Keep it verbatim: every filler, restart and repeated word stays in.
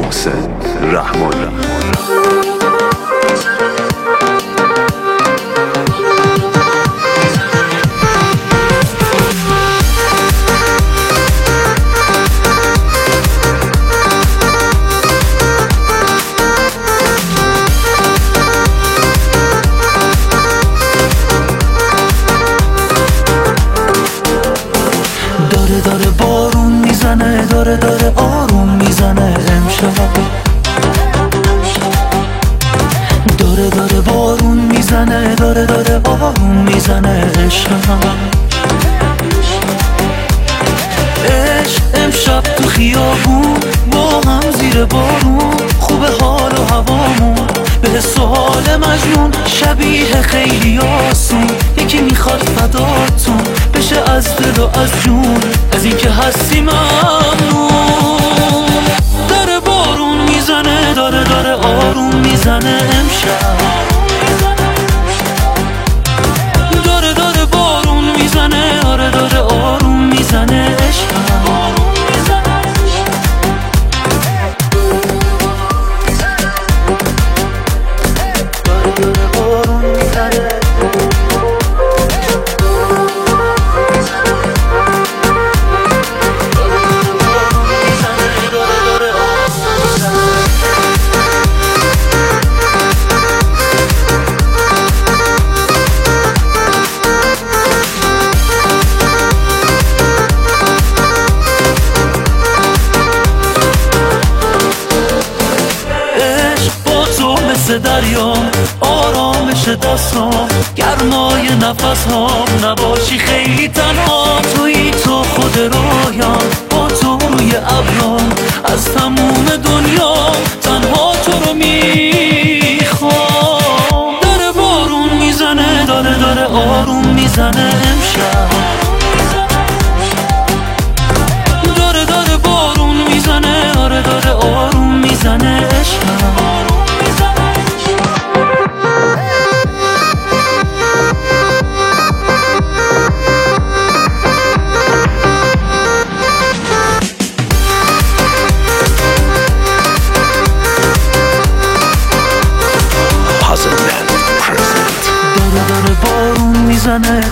محسن رحمانی. داره داره بارون میزنه، داره داره آروم میزنه امشب. داره داره بارون میزنه، داره داره آروم میزنه عشق. عشق امشب تو خیابون با هم زیر بارون، خوبه حال و هوامون به سوال مجنون، شبیه خیلی آسون. یکی میخواد فداتون بشه از دل و از جون، از این که هستی ممنون. داره بارون میزنه، داره داره آروم میزنه امشب. داره داره بارون میزنه، داره داره آروم میزنه عشق. دریام آرامش دستام، گرمای نفسام، نباشی خیلی تنها. تویی تو خود رویام، با تو روی ابرام، از تموم دنیا تنها تو رو میخوام. داره بارون میزنه، داره داره آروم میزنه امشب. داره داره بارون میزنه، داره داره آروم میزنه عشق. داره داره بارون میزنه،